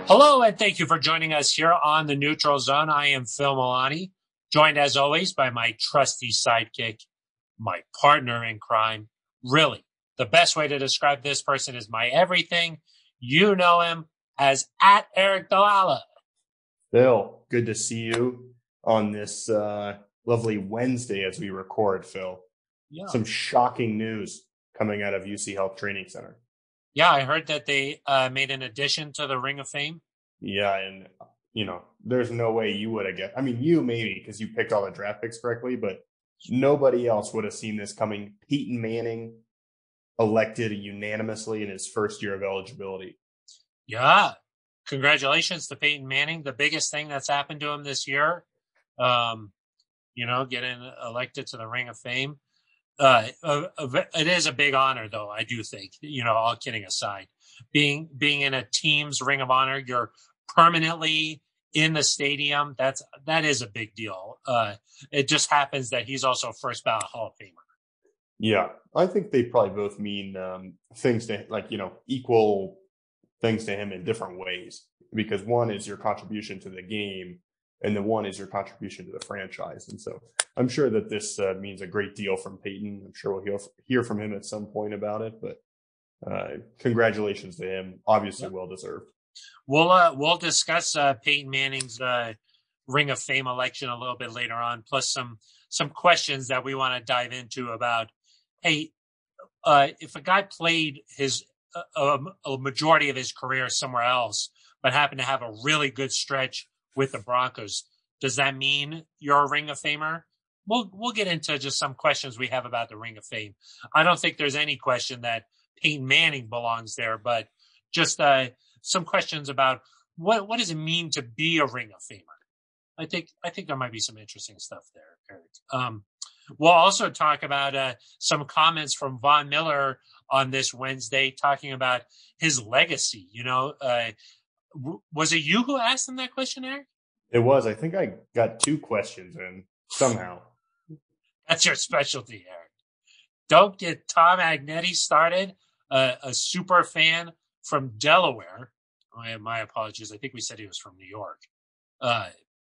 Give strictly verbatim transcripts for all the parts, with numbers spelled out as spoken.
Hello, and thank you for joining us here on the Neutral Zone. I am Phil Milani, joined as always by my trusty sidekick, my partner in crime. Really, the best way to describe this person is my everything. You know him as at Eric Dalala. Phil, good to see you on this uh, lovely Wednesday as we record, Phil. Yeah. Some shocking news coming out of U C Health Training Center. Yeah, I heard that they uh, made an addition to the Ring of Fame. Yeah, and, you know, there's no way you would have guessed. I mean, you maybe, because you picked all the draft picks correctly, but nobody else would have seen this coming. Peyton Manning elected unanimously in his first year of eligibility. Yeah. Congratulations to Peyton Manning. The biggest thing that's happened to him this year, um, you know, getting elected to the Ring of Fame. Uh, uh, it is a big honor, though. I do think, you know, all kidding aside, being being in a team's Ring of Honor, you're permanently in the stadium. That's that is a big deal. Uh, it just happens that he's also first ballot Hall of Famer. Yeah, I think they probably both mean um, things to like you know equal things to him in different ways. Because one is your contribution to the game, and the one is your contribution to the franchise. And so I'm sure that this uh, means a great deal from Peyton. I'm sure we'll hear, hear from him at some point about it, but uh, congratulations to him. Obviously Yep. well deserved. We'll uh, we'll discuss uh, Peyton Manning's uh, Ring of Fame election a little bit later on, plus some some questions that we want to dive into about. Hey, uh, if a guy played his uh, a majority of his career somewhere else, but happened to have a really good stretch with the Broncos, does that mean you're a Ring of Famer? We'll we'll get into just some questions we have about the Ring of Fame. I don't think there's any question that Peyton Manning belongs there, but just uh, some questions about what what does it mean to be a Ring of Famer. I think I think there might be some interesting stuff there, Eric. Um, we'll also talk about uh, some comments from Von Miller on this Wednesday, talking about his legacy. You know, uh, w- was it you who asked him that question, Eric? It was. I think I got two questions in somehow. That's your specialty, Eric. Don't get Tom Agnetti started, uh, a super fan from Delaware. My, my apologies. I think we said he was from New York. Uh,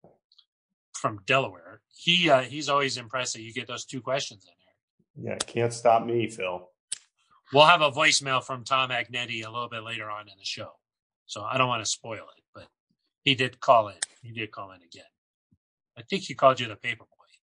from Delaware. He uh, he's always impressed that you get those two questions in there. Yeah, can't stop me, Phil. We'll have a voicemail from Tom Agnetti a little bit later on in the show, so I don't want to spoil it, but he did call in. He did call in again. I think he called you the paper boy.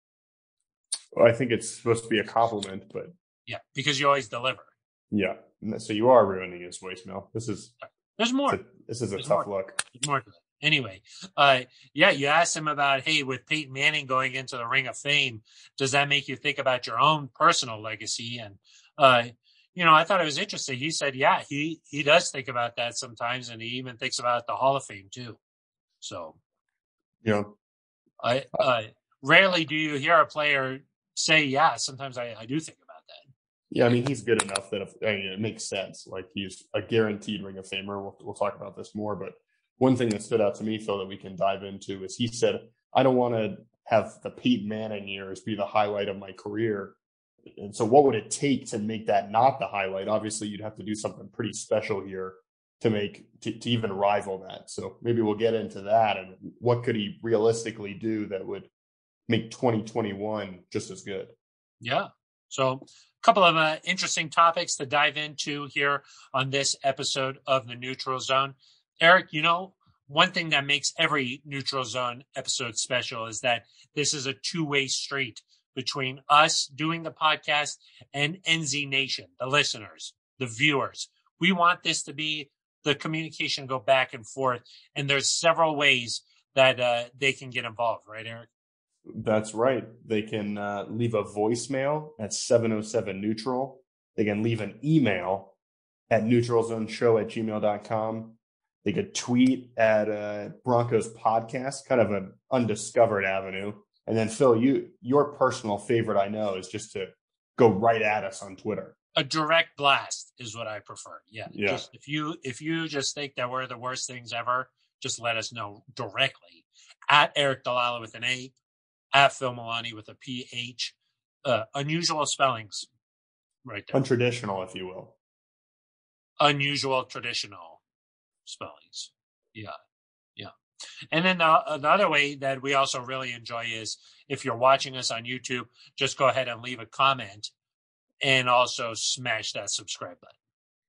Well, I think it's supposed to be a compliment, but yeah, because you always deliver. Yeah, so you are ruining his voicemail. This is there's more. A, this is a there's tough more. look. There's more to it. Anyway, uh, yeah, you asked him about, hey, with Peyton Manning going into the Ring of Fame, does that make you think about your own personal legacy? And, uh, you know, I thought it was interesting. He said, yeah, he, he does think about that sometimes, and he even thinks about the Hall of Fame too. So, you know, I, uh, rarely do you hear a player say, yeah, sometimes I, I do think about that. Yeah, I mean, he's good enough that if, I mean, it makes sense. Like, he's a guaranteed Ring of Famer. We'll, we'll talk about this more, but one thing that stood out to me, Phil, that we can dive into is he said, I don't want to have the Peyton Manning years be the highlight of my career. And so what would it take to make that not the highlight? Obviously, you'd have to do something pretty special here to make to, to even rival that. So maybe we'll get into that. And what could he realistically do that would make twenty twenty-one just as good? Yeah. So a couple of uh, interesting topics to dive into here on this episode of the Neutral Zone. Eric, you know, one thing that makes every Neutral Zone episode special is that this is a two-way street between us doing the podcast and N Z Nation, the listeners, the viewers. We want this to be the communication go back and forth, and there's several ways that uh, they can get involved, right, Eric? That's right. They can uh, leave a voicemail at seven oh seven neutral. They can leave an email at neutralzoneshow at gmail dot com. They could tweet at uh, Broncos podcast, kind of an undiscovered avenue. And then, Phil, you your personal favorite, I know, is just to go right at us on Twitter. A direct blast is what I prefer. Yeah. Yeah. Just, if you if you just think that we're the worst things ever, just let us know directly. At Eric Dalala with an A, at Phil Milani with a P H. Uh, unusual spellings right there. Untraditional, if you will. Unusual, traditional spellings. Yeah. Yeah. And then uh, another way that we also really enjoy is if you're watching us on YouTube, just go ahead and leave a comment and also smash that subscribe button.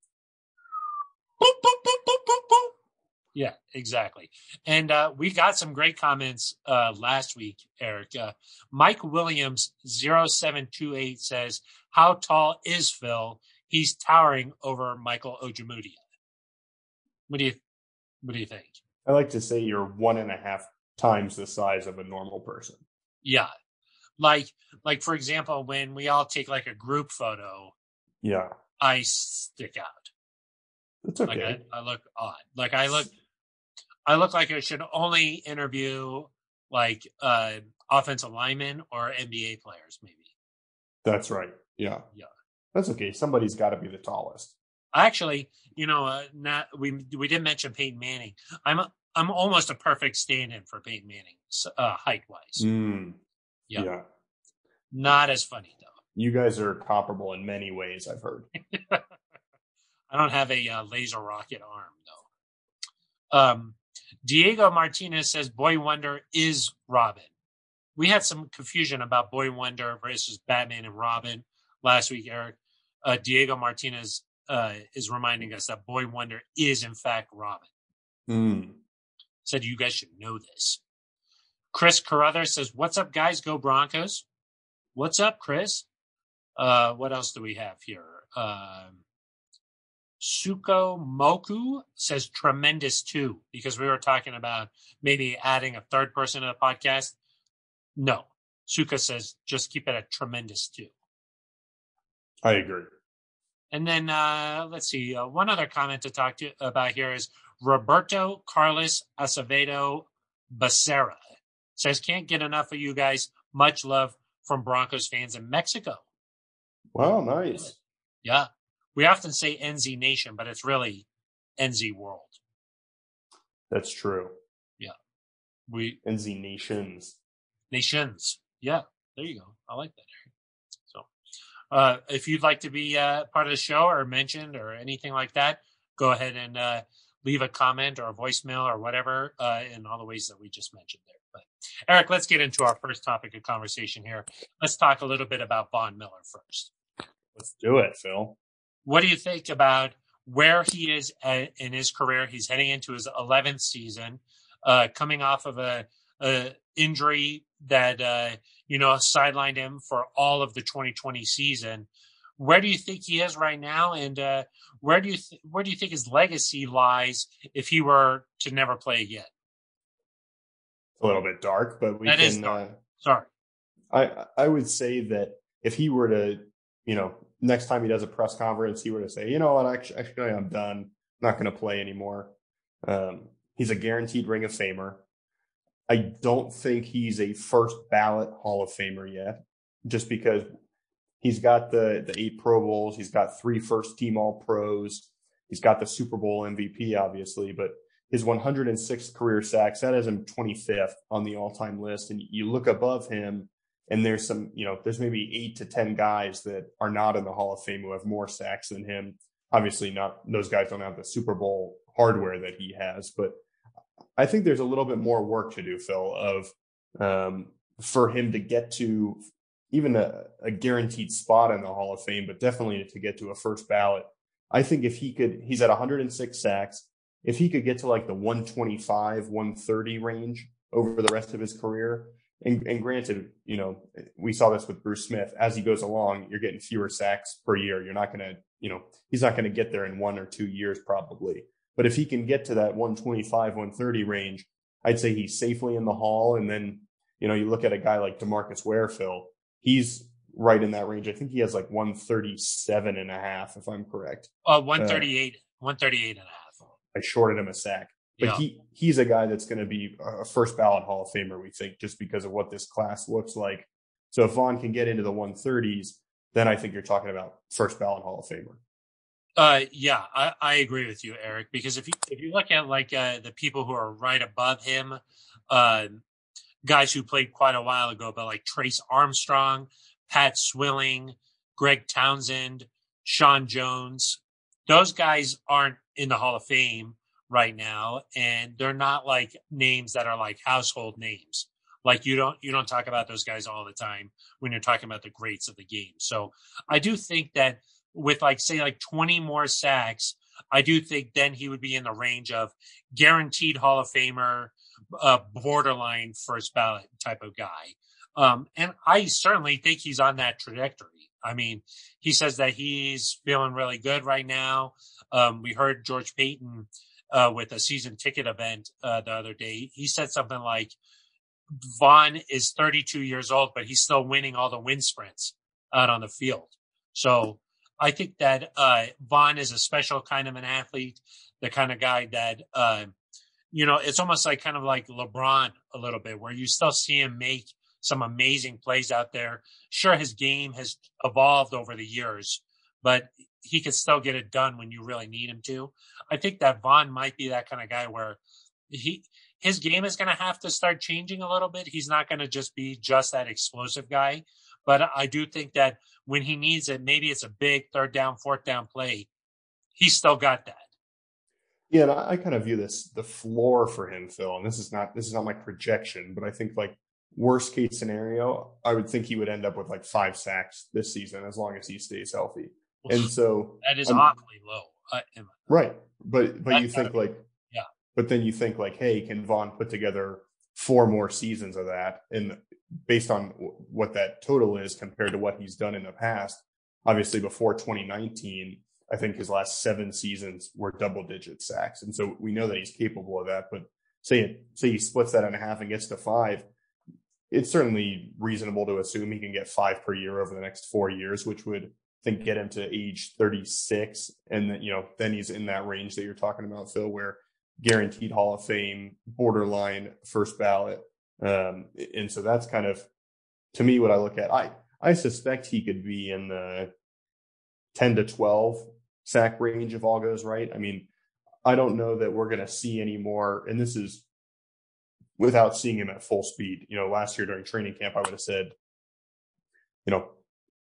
Boop, boop, boop, boop, boop, boop. Yeah, exactly. And uh, we got some great comments uh, last week, Eric. Uh, Mike Williams zero seven two eight says, how tall is Phil? He's towering over Michael Ojemudia. What do you What do you think? I like to say you're one and a half times the size of a normal person. Yeah. Like, like for example, when we all take like a group photo, yeah, I stick out. That's okay. Like I, I look odd. Like I look, I look like I should only interview like uh, offensive linemen or N B A players, maybe. That's right. Yeah. Yeah. That's okay. Somebody's got to be the tallest. Actually, you know, uh, not we we did mention Peyton Manning. I'm a, I'm almost a perfect stand-in for Peyton Manning, uh, height-wise. Mm. Yeah. yeah. Not as funny though. You guys are comparable in many ways, I've heard. I don't have a uh, laser rocket arm though. Um, Diego Martinez says Boy Wonder is Robin. We had some confusion about Boy Wonder versus Batman and Robin last week, Eric. Uh, Diego Martinez uh, is reminding us that Boy Wonder is in fact Robin. Mm. Said you guys should know this. Chris Carruthers says, what's up, guys? Go Broncos. What's up, Chris? Uh, what else do we have here? Um, Suko Moku says tremendous too, because we were talking about maybe adding a third person to the podcast. No. Suka says just keep it at tremendous too. I agree. And then uh, let's see. Uh, one other comment to talk to about here is Roberto Carlos Acevedo Becerra says, can't get enough of you guys. Much love from Broncos fans in Mexico. Wow, nice. Yeah. We often say N Z Nation, but it's really N Z World. That's true. Yeah. We N Z Nations. Nations. Yeah. There you go. I like that. So uh, if you'd like to be uh, part of the show or mentioned or anything like that, go ahead and uh, leave a comment or a voicemail or whatever uh, in all the ways that we just mentioned there. But Eric, let's get into our first topic of conversation here. Let's talk a little bit about Von Miller first. Let's do it, Phil. What do you think about where he is at, in his career? He's heading into his eleventh season, uh, coming off of a, a injury that, uh, you know, sidelined him for all of the twenty twenty season. Where do you think he is right now? And uh, where do you th- where do you think his legacy lies if he were to never play again? A little bit dark, but we that can. Is dark. Uh, Sorry. I I would say that if he were to, you know, next time he does a press conference, he were to say, you know what, actually, actually I'm done. I'm not going to play anymore. Um, he's a guaranteed Ring of Famer. I don't think he's a first ballot Hall of Famer yet, just because he's got the, the eight Pro Bowls. He's got three first team All Pros. He's got the Super Bowl M V P, obviously, but his one hundred sixth career sacks, that has him twenty-fifth on the all-time list. And you look above him, and there's some, you know, there's maybe eight to ten guys that are not in the Hall of Fame who have more sacks than him. Obviously, not those guys don't have the Super Bowl hardware that he has, but I think there's a little bit more work to do, Phil, of um, for him to get to even a, a guaranteed spot in the Hall of Fame, but definitely to get to a first ballot. I think if he could, he's at one hundred six sacks. If he could get to like the one twenty-five, one thirty range over the rest of his career, and, and granted, you know, we saw this with Bruce Smith. As he goes along, you're getting fewer sacks per year. You're not going to, you know, he's not going to get there in one or two years probably. But if he can get to that one twenty-five, one thirty range, I'd say he's safely in the Hall. And then, you know, you look at a guy like DeMarcus Ware, Phil, he's right in that range. I think he has like one thirty-seven and a half, if I'm correct. Uh, one thirty-eight, uh, one thirty-eight and a half. I shorted him a sack. But yeah. he he's a guy that's going to be a first ballot Hall of Famer, we think, just because of what this class looks like. So if Vaughn can get into the one thirties, then I think you're talking about first ballot Hall of Famer. Uh, yeah, I, I agree with you, Eric, because if you if you look at like uh, the people who are right above him, uh, guys who played quite a while ago, but like Trace Armstrong, Pat Swilling, Greg Townsend, Sean Jones, those guys aren't in the Hall of Fame, right now, and they're not like names that are like household names. Like you don't you don't talk about those guys all the time when you're talking about the greats of the game. So I do think that with like say like twenty more sacks, I do think then he would be in the range of guaranteed Hall of Famer, uh, borderline first ballot type of guy. Um, and I certainly think he's on that trajectory. I mean, he says that he's feeling really good right now. Um, we heard George Payton uh, with a season ticket event uh, the other day. He said something like, Von is thirty-two years old, but he's still winning all the wind sprints out on the field. So I think that uh, Von is a special kind of an athlete, the kind of guy that, uh, you know, it's almost like kind of like LeBron a little bit, where you still see him make some amazing plays out there. Sure, his game has evolved over the years, but he can still get it done when you really need him to. I think that Von might be that kind of guy where he his game is going to have to start changing a little bit. He's not going to just be just that explosive guy. But I do think that when he needs it, maybe it's a big third down, fourth down play, he's still got that. Yeah, and I, I kind of view this the floor for him, Phil. And this is not this is not my projection, but I think like worst case scenario, I would think he would end up with like five sacks this season as long as he stays healthy. And so that is um, awfully low. Uh, right. But but you think like yeah. But then you think like, hey, can Von put together four more seasons of that? And based on w- what that total is compared to what he's done in the past, obviously before twenty nineteen, I think his last seven seasons were double digit sacks. And so we know that he's capable of that. But say, say he splits that in half and gets to five, it's certainly reasonable to assume he can get five per year over the next four years, which would, I think, get him to age thirty-six. And then, you know, then he's in that range that you're talking about, Phil, where guaranteed Hall of Fame, borderline first ballot. Um, and so that's kind of, to me, what I look at. I, I suspect he could be in the ten to twelve sack range if all goes right. I mean, I don't know that we're going to see any more, and this is without seeing him at full speed. You know, last year during training camp, I would have said, you know,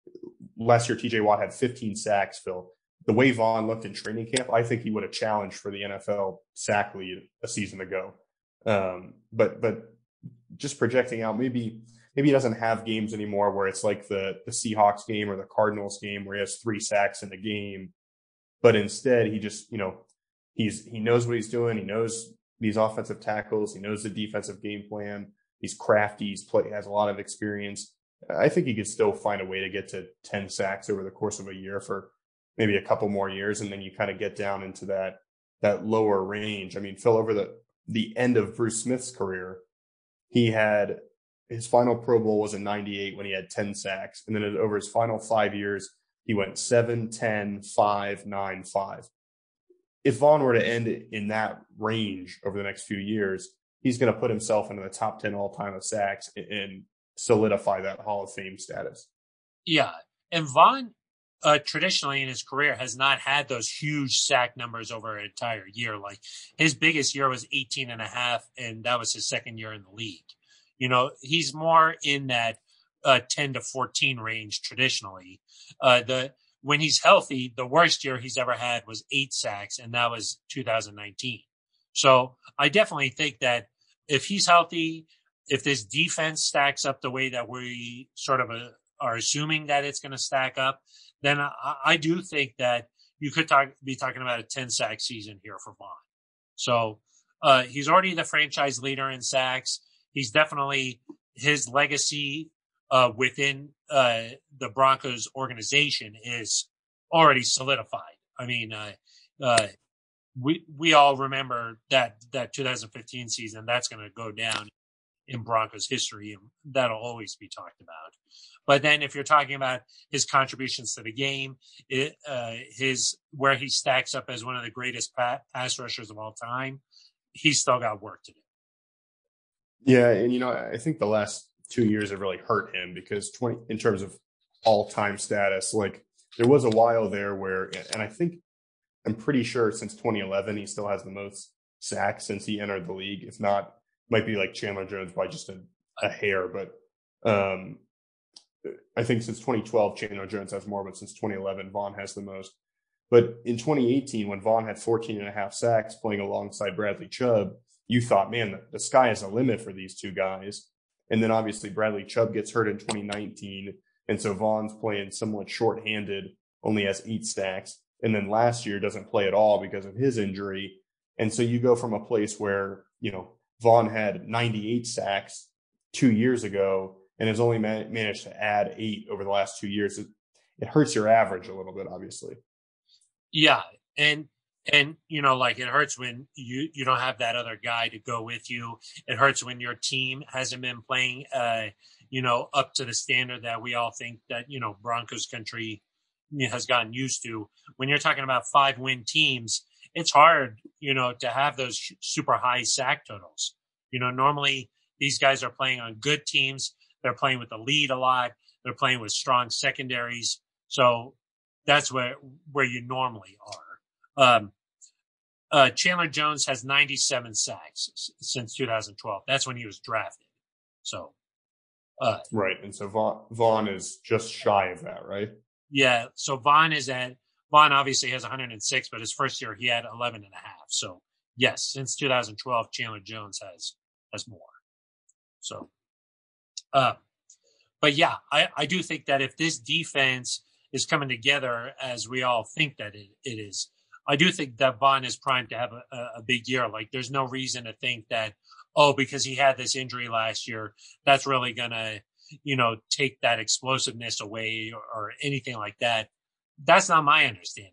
last year T J Watt had fifteen sacks, Phil. The way Von looked in training camp, I think he would have challenged for the N F L sack lead a season ago. Um, but but just projecting out, maybe maybe he doesn't have games anymore where it's like the the Seahawks game or the Cardinals game where he has three sacks in a game. But instead, he just, you know, he's he knows what he's doing. He knows these offensive tackles. He knows the defensive game plan. He's crafty. He's play has a lot of experience. I think he could still find a way to get to ten sacks over the course of a year for maybe a couple more years, and then you kind of get down into that that lower range. I mean, Phil, over the the end of Bruce Smith's career, he had his final Pro Bowl was in ninety-eight when he had ten sacks, and then over his final five years, he went seven, ten, five, nine, five. If Von were to end in that range over the next few years, he's going to put himself into the top ten all-time of sacks and solidify that Hall of Fame status. Yeah, and Von Uh, traditionally in his career has not had those huge sack numbers over an entire year. Like his biggest year was eighteen and a half, and that was his second year in the league. You know, he's more in that uh, ten to fourteen range traditionally. Uh, the when he's healthy, the worst year he's ever had was eight sacks, and that was two thousand nineteen. So I definitely think that if he's healthy, if this defense stacks up the way that we sort of uh, are assuming that it's going to stack up, then I, I do think that you could talk, be talking about a ten sack season here for Von. So uh, he's already the franchise leader in sacks. He's definitely his legacy uh, within uh, the Broncos organization is already solidified. I mean, uh, uh, we we all remember that that two thousand fifteen season. That's going to go down in Broncos history, and that'll always be talked about. But then if you're talking about his contributions to the game, it, uh, his where he stacks up as one of the greatest pass rushers of all time, he's still got work to do. Yeah, and you know, I think the last two years have really hurt him because twenty in terms of all-time status, like there was a while there where, and I think I'm pretty sure since twenty eleven he still has the most sacks since he entered the league. If not, might be like Chandler Jones by just a, a hair, but um, I think since twenty twelve Chandler Jones has more, but since twenty eleven Von has the most. But in twenty eighteen, when Vaughn had fourteen and a half sacks playing alongside Bradley Chubb, you thought, man, the, the sky is the limit for these two guys. And then obviously Bradley Chubb gets hurt in twenty nineteen. And so Vaughn's playing somewhat shorthanded, only has eight sacks. And then last year doesn't play at all because of his injury. And so you go from a place where, you know, Vaughn had ninety-eight sacks two years ago and has only man- managed to add eight over the last two years. It, it hurts your average a little bit, obviously. Yeah. And, and, you know, like it hurts when you, you don't have that other guy to go with you. It hurts when your team hasn't been playing, uh, you know, up to the standard that we all think that, you know, Broncos country has gotten used to. When you're talking about five win teams, it's hard, you know, to have those super high sack totals. You know, normally these guys are playing on good teams. They're playing with the lead a lot. They're playing with strong secondaries. So that's where, where you normally are. Um, uh, Chandler Jones has ninety-seven sacks since two thousand twelve. That's when he was drafted. So, uh, right. And so Vaughn, Vaughn is just shy of that, right? Yeah. So Vaughn is at, Vaughn obviously has one hundred six, but his first year he had eleven and a half. So yes, since two thousand twelve, Chandler Jones has, has more. So, uh, but yeah, I, I do think that if this defense is coming together as we all think that it, it is, I do think that Vaughn is primed to have a, a big year. Like there's no reason to think that, oh, because he had this injury last year, that's really going to, you know, take that explosiveness away or, or anything like that. That's not my understanding,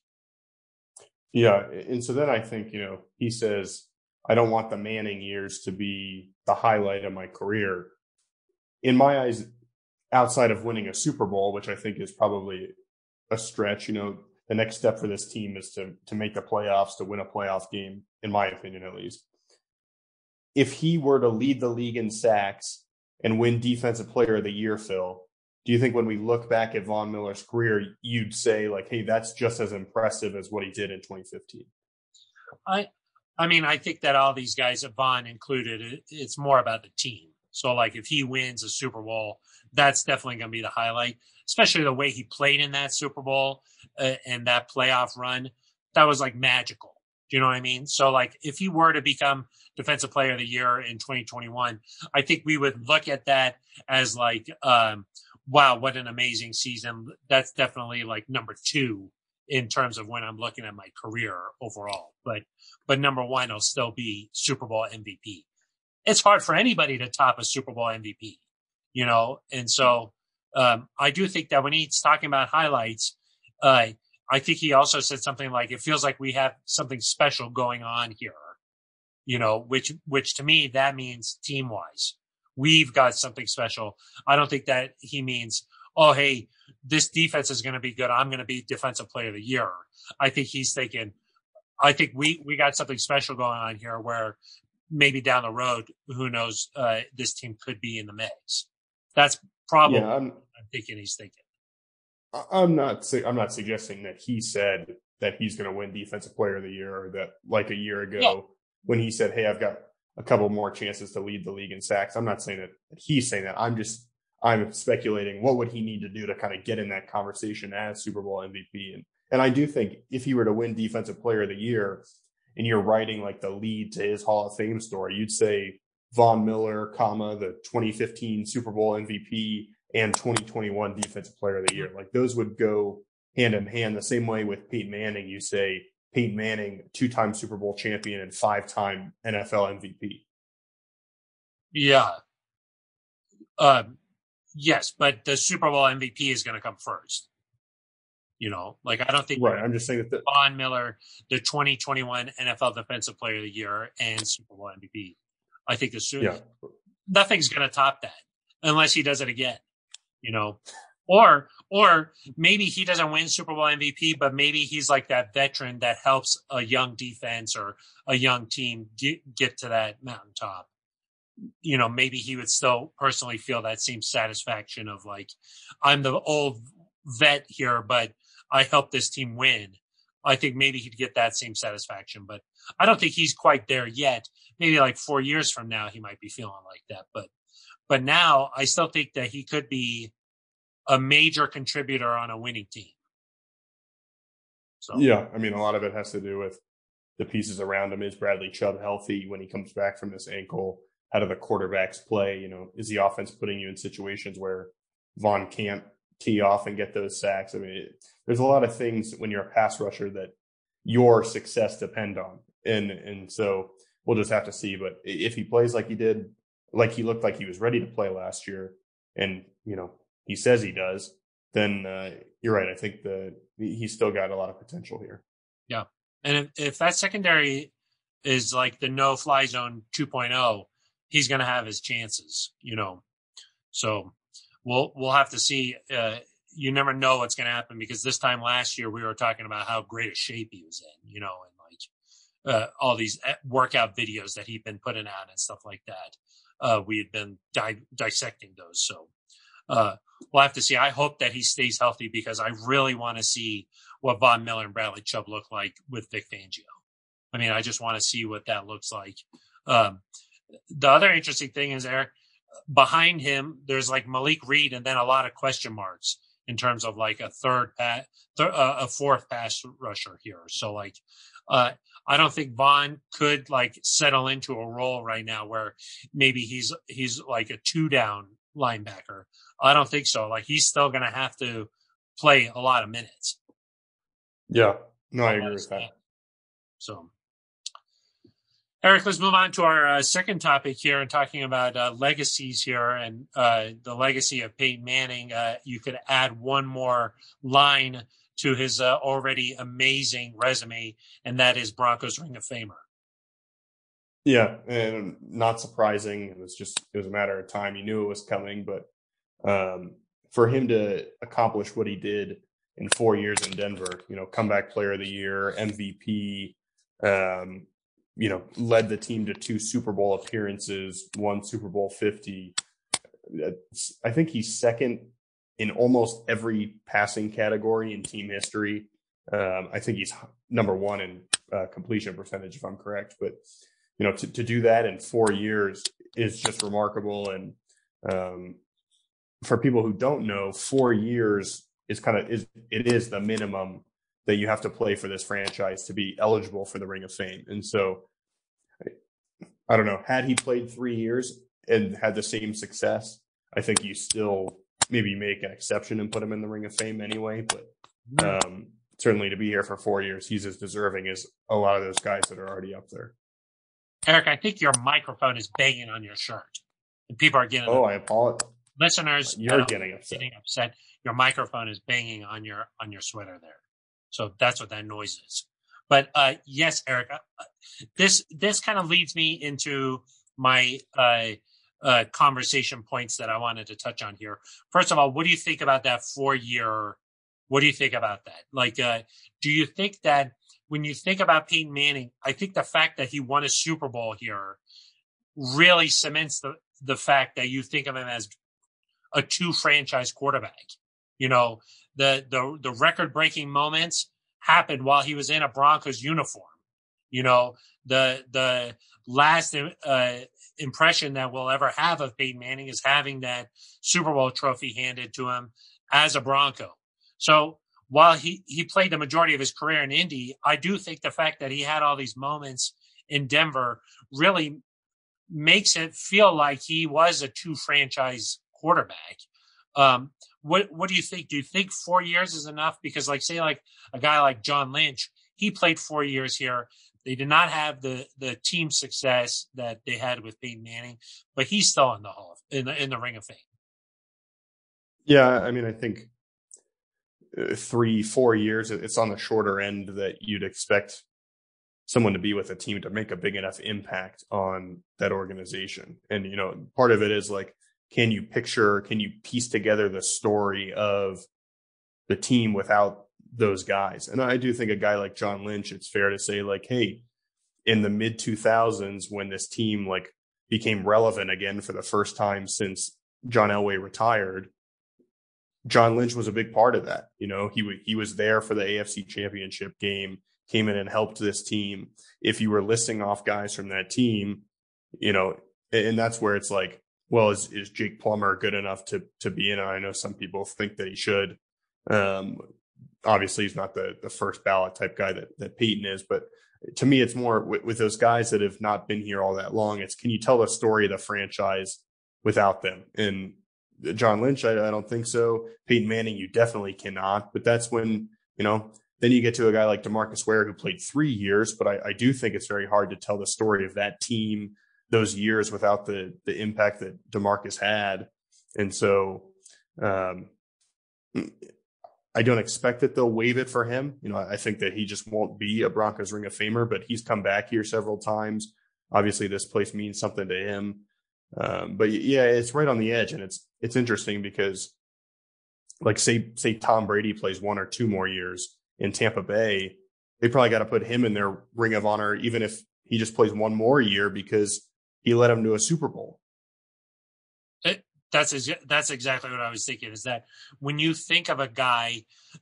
Eric. Yeah. And so then I think, you know, he says, I don't want the Manning years to be the highlight of my career. In my eyes, outside of winning a Super Bowl, which I think is probably a stretch, you know, the next step for this team is to to make the playoffs, to win a playoff game, in my opinion, at least. If he were to lead the league in sacks and win Defensive Player of the Year, Phil, do you think when we look back at Von Miller's career, you'd say like, hey, that's just as impressive as what he did in twenty fifteen? I, I mean, I think that all these guys, Von included, it, it's more about the team. So like if he wins a Super Bowl, that's definitely going to be the highlight, especially the way he played in that Super Bowl uh, and that playoff run. That was like magical. Do you know what I mean? So like if he were to become Defensive Player of the Year in twenty twenty-one, I think we would look at that as like, um, wow, what an amazing season. That's definitely like number two in terms of when I'm looking at my career overall. But, but number one will still be Super Bowl M V P. It's hard for anybody to top a Super Bowl M V P, you know? And so, um, I do think that when he's talking about highlights, uh, I think he also said something like, it feels like we have something special going on here, you know, which, which to me, that means team wise, we've got something special. I don't think that he means, oh, hey, this defense is going to be good. I'm going to be Defensive Player of the Year. I think he's thinking, I think we, we got something special going on here where maybe down the road, who knows, uh, this team could be in the mix. That's probably yeah, I'm, what I'm thinking he's thinking. I'm not I'm not suggesting that he said that he's going to win Defensive Player of the Year, or that like a year ago yeah. when he said, hey, I've got a couple more chances to lead the league in sacks. I'm not saying that he's saying that. I'm just I'm speculating what would he need to do to kind of get in that conversation as Super Bowl M V P. And and I do think if he were to win Defensive Player of the Year and you're writing like the lead to his Hall of Fame story, you'd say Von Miller, comma, the twenty fifteen Super Bowl M V P and twenty twenty-one Defensive Player of the Year. Like those would go hand in hand. The same way with Peyton Manning, you say Peyton Manning, two-time Super Bowl champion and five-time N F L M V P. Yeah. Um, yes, but the Super Bowl M V P is going to come first. You know, like I don't think right. I'm just saying that the, Von Miller, the twenty twenty-one N F L Defensive Player of the Year and Super Bowl M V P. I think the yeah. nothing's going to top that unless he does it again. You know, or or maybe he doesn't win Super Bowl M V P, but maybe he's like that veteran that helps a young defense or a young team get, get to that mountaintop. You know, maybe he would still personally feel that same satisfaction of like, I'm the old vet here, but I helped this team win. I think maybe he'd get that same satisfaction, but I don't think he's quite there yet. Maybe like four years from now, he might be feeling like that. But, but now I still think that he could be a major contributor on a winning team. So yeah, I mean, a lot of it has to do with the pieces around him. Is Bradley Chubb healthy when he comes back from this ankle? How do the quarterbacks play? You know, is the offense putting you in situations where Vaughn can't tee off and get those sacks? I mean, it, there's a lot of things when you're a pass rusher that your success depend on. And and so we'll just have to see. But if he plays like he did, like he looked like he was ready to play last year, and, you know, he says he does, then uh, you're right. I think the he's still got a lot of potential here. Yeah. And if, if that secondary is like the no-fly zone two point oh, he's going to have his chances, you know. So we'll we'll have to see. Uh, you never know what's going to happen, because this time last year we were talking about how great a shape he was in, you know, and like uh, all these workout videos that he'd been putting out and stuff like that. Uh, we had been di- dissecting those. So uh, we'll have to see. I hope that he stays healthy, because I really want to see what Von Miller and Bradley Chubb look like with Vic Fangio. I mean, I just want to see what that looks like. Um, the other interesting thing is, Eric, behind him, there's like Malik Reed and then a lot of question marks in terms of like a third, pass, th- uh, a fourth pass rusher here. So like, uh, I don't think Vaughn could like settle into a role right now where maybe he's, he's like a two down linebacker. I don't think so. Like, he's still going to have to play a lot of minutes. Yeah, no, I agree with that. So, Eric, let's move on to our uh, second topic here, and talking about uh, legacies here, and uh, the legacy of Peyton Manning. Uh, you could add one more line to his uh, already amazing resume, and that is Broncos Ring of Famer. Yeah, and not surprising. It was just it was a matter of time. You knew it was coming, but um, for him to accomplish what he did in four years in Denver, you know, comeback player of the year, M V P, um, you know, led the team to two Super Bowl appearances, one Super Bowl fifty. I think he's second in almost every passing category in team history. Um, I think he's number one in uh, completion percentage, if I'm correct. But, you know, to, to do that in four years is just remarkable. And um, for people who don't know, four years is kind of is it is the minimum that you have to play for this franchise to be eligible for the Ring of Fame. And so, I don't know, had he played three years and had the same success, I think you still maybe make an exception and put him in the Ring of Fame anyway. But um, certainly to be here for four years, he's as deserving as a lot of those guys that are already up there. Eric, I think your microphone is banging on your shirt, and people are getting. Oh, I apologize. Listeners, you're getting upset. Getting upset. Your microphone is banging on your on your sweater there, so that's what that noise is. But uh, yes, Eric, uh, this this kind of leads me into my uh, uh, conversation points that I wanted to touch on here. First of all, what do you think about that four year? What do you think about that? Like, uh, do you think that when you think about Peyton Manning, I think the fact that he won a Super Bowl here really cements the the fact that you think of him as a two franchise quarterback. You know, the the the record breaking moments happened while he was in a Broncos uniform. You know, the the last uh, impression that we'll ever have of Peyton Manning is having that Super Bowl trophy handed to him as a Bronco. So while he, he played the majority of his career in Indy, I do think the fact that he had all these moments in Denver really makes it feel like he was a two franchise quarterback. Um, what what do you think? Do you think four years is enough? Because, like, say, like a guy like John Lynch, he played four years here. They did not have the the team success that they had with Peyton Manning, but he's still in the hall of, in the in the Ring of Fame. Yeah, I mean, I think three, four years, it's on the shorter end that you'd expect someone to be with a team to make a big enough impact on that organization. And, you know, part of it is like, can you picture, can you piece together the story of the team without those guys? And I do think a guy like John Lynch, it's fair to say, like, hey, in the mid two thousands, when this team like became relevant again for the first time since John Elway retired, John Lynch was a big part of that. You know, he w- he was there for the A F C Championship game, came in and helped this team. If you were listing off guys from that team, you know, and that's where it's like, well, is, is Jake Plummer good enough to to be in? I know some people think that he should. Um, obviously he's not the the first ballot type guy that that Peyton is, but to me, it's more with, with those guys that have not been here all that long. It's, can you tell the story of the franchise without them? And John Lynch, I, I don't think so. Peyton Manning, you definitely cannot. But that's when, you know, then you get to a guy like DeMarcus Ware who played three years. But I, I do think it's very hard to tell the story of that team those years without the the impact that DeMarcus had. And so um, I don't expect that they'll waive it for him. You know, I think that he just won't be a Broncos Ring of Famer, but he's come back here several times. Obviously, this place means something to him. Um, but yeah, it's right on the edge, and it's it's interesting because, like, say say Tom Brady plays one or two more years in Tampa Bay, they probably got to put him in their Ring of Honor, even if he just plays one more year because he led him to a Super Bowl. It, that's that's exactly what I was thinking. Is that when you think of a guy,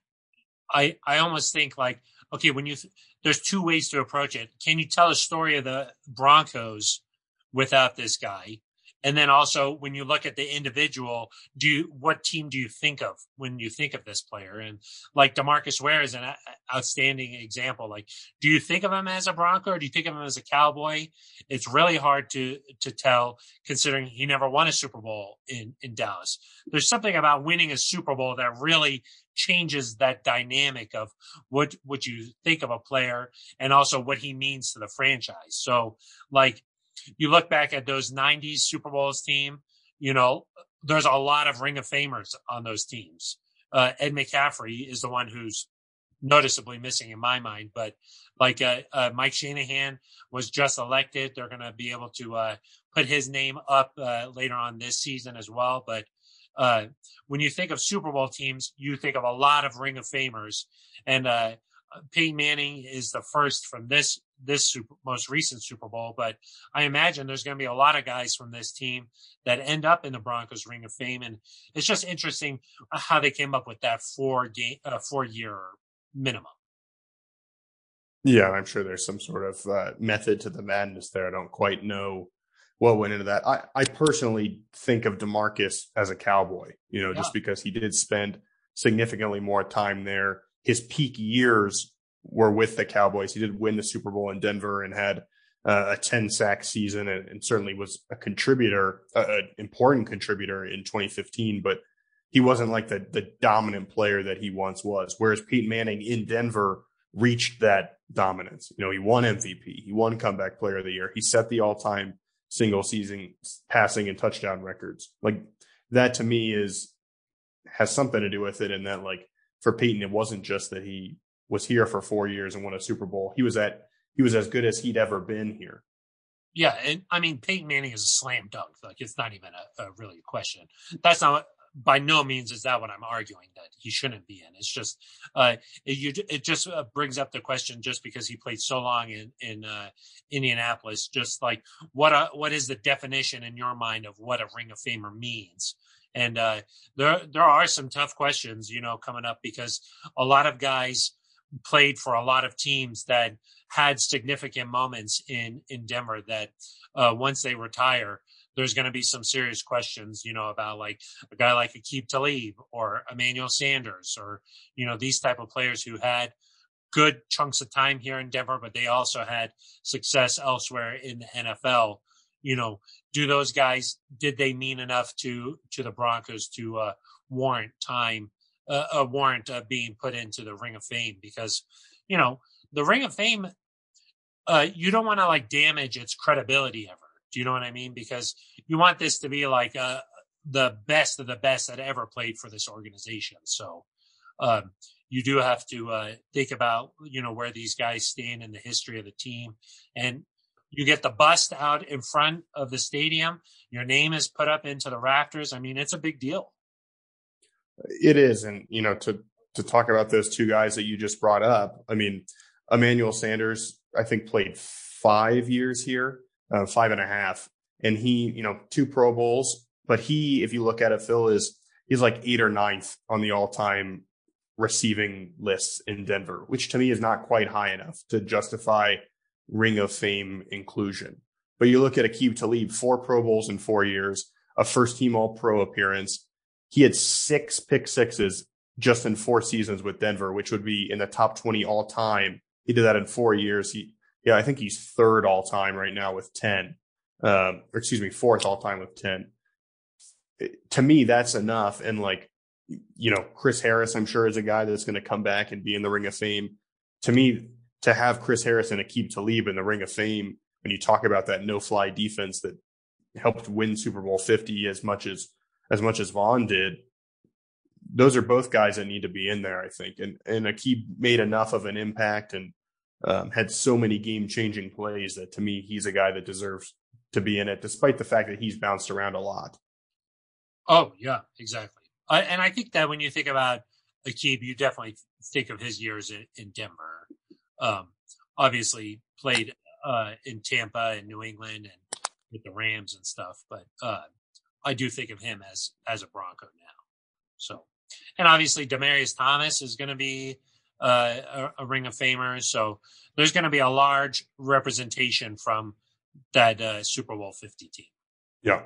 I I almost think like, okay, when you th- there's two ways to approach it. Can you tell a story of the Broncos without this guy? And then also, when you look at the individual, do you, what team do you think of when you think of this player? And like DeMarcus Ware is an outstanding example. Like, do you think of him as a Bronco or do you think of him as a Cowboy? It's really hard to to tell, considering he never won a Super Bowl in, in Dallas. There's something about winning a Super Bowl that really changes that dynamic of what, what you think of a player and also what he means to the franchise. So, like, you look back at those nineties Super Bowls team, you know, there's a lot of Ring of Famers on those teams. Uh, Ed McCaffrey is the one who's noticeably missing in my mind, but like uh, uh, Mike Shanahan was just elected. They're going to be able to uh, put his name up uh, later on this season as well. But uh, when you think of Super Bowl teams, you think of a lot of Ring of Famers, and uh, Peyton Manning is the first from this this super, most recent Super Bowl, but I imagine there's going to be a lot of guys from this team that end up in the Broncos Ring of Fame, and it's just interesting how they came up with that four game, uh, four year minimum. Yeah, I'm sure there's some sort of uh, method to the madness there. I don't quite know what went into that. I, I personally think of DeMarcus as a Cowboy, you know, yeah. just because he did spend significantly more time there. His peak years were with the Cowboys. He did win the Super Bowl in Denver and had uh, a ten sack season and, and certainly was a contributor, uh, an important contributor in twenty fifteen, but he wasn't like the, the dominant player that he once was. Whereas Peyton Manning in Denver reached that dominance. You know, he won M V P. He won Comeback Player of the Year. He set the all-time single season passing and touchdown records. Like, that to me is, has something to do with it. And that, like, for Peyton, it wasn't just that he was here for four years and won a Super Bowl. He was at, he was as good as he'd ever been here. Yeah. And I mean, Peyton Manning is a slam dunk. Like, it's not even a, a really a question. That's not, by no means is that what I'm arguing that he shouldn't be in. It's just, uh, it, you, it just uh, brings up the question just because he played so long in, in, uh, Indianapolis, just like what, uh, what is the definition in your mind of what a Ring of Famer means? And, uh, there, there are some tough questions, you know, coming up because a lot of guys played for a lot of teams that had significant moments in, in Denver that, uh, once they retire, there's going to be some serious questions, you know, about like a guy like Aqib Talib or Emmanuel Sanders or, you know, these type of players who had good chunks of time here in Denver, but they also had success elsewhere in the N F L. You know, do those guys, did they mean enough to, to the Broncos to uh, warrant time, uh, uh, warrant uh, being put into the Ring of Fame? Because, you know, the Ring of Fame, uh, you don't want to like damage its credibility ever. Do you know what I mean? Because you want this to be like uh, the best of the best that ever played for this organization. So um, you do have to uh, think about, you know, where these guys stand in the history of the team. And you get the bust out in front of the stadium. Your name is put up into the rafters. I mean, it's a big deal. It is. And, you know, to, to talk about those two guys that you just brought up, I mean, Emmanuel Sanders, I think, played five years here. Uh, five and a half. And he, you know, two Pro Bowls, but he, if you look at it, Phil, is he's like eighth or ninth on the all-time receiving lists in Denver, which to me is not quite high enough to justify Ring of Fame inclusion. But you look at Aqib Talib, four Pro Bowls in four years, a first team All-Pro appearance. He had six pick sixes just in four seasons with Denver, which would be in the top twenty all time. He did that in four years. He, yeah, I think he's third all time right now with ten. Um, or excuse me, fourth all time with ten. It, to me, that's enough. And like, you know, Chris Harris, I'm sure, is a guy that's going to come back and be in the Ring of Fame. To me, to have Chris Harris and Aqib Talib in the Ring of Fame, when you talk about that no-fly defense that helped win Super Bowl fifty as much as as much as Vaughn did, those are both guys that need to be in there, I think. And and Aqib made enough of an impact and um, had so many game-changing plays that, to me, he's a guy that deserves to be in it, despite the fact that he's bounced around a lot. Oh, yeah, exactly. Uh, and I think that when you think about Aqib, you definitely think of his years in, in Denver. Um, obviously played uh, in Tampa and New England and with the Rams and stuff, but uh, I do think of him as as a Bronco now. So, and obviously Demaryius Thomas is going to be uh, a, a Ring of Famer. So there's going to be a large representation from that uh, Super Bowl fifty team. Yeah.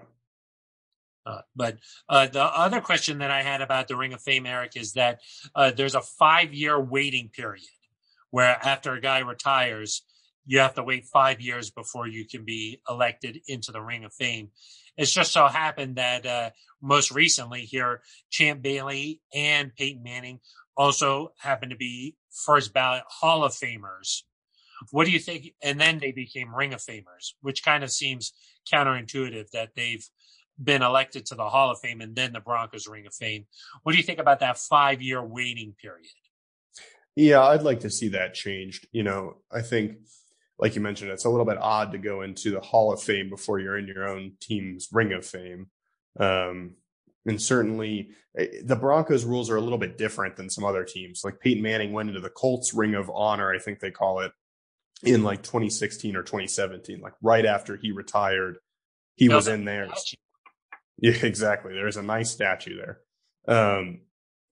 Uh, but uh, the other question that I had about the Ring of Fame, Eric, is that uh, there's a five-year waiting period where after a guy retires, you have to wait five years before you can be elected into the Ring of Fame. It's just so happened that uh, most recently here, Champ Bailey and Peyton Manning also happened to be first ballot Hall of Famers. What do you think? And then they became Ring of Famers, which kind of seems counterintuitive that they've been elected to the Hall of Fame and then the Broncos Ring of Fame. What do you think about that five-year waiting period? Yeah, I'd like to see that changed. You know, I think, like you mentioned, it's a little bit odd to go into the Hall of Fame before you're in your own team's Ring of Fame. Um, and certainly the Broncos rules are a little bit different than some other teams. Like Peyton Manning went into the Colts Ring of Honor, I think they call it, in like twenty sixteen or twenty seventeen, like right after he retired, he no, was in there. Yeah, exactly. There's a nice statue there. Um,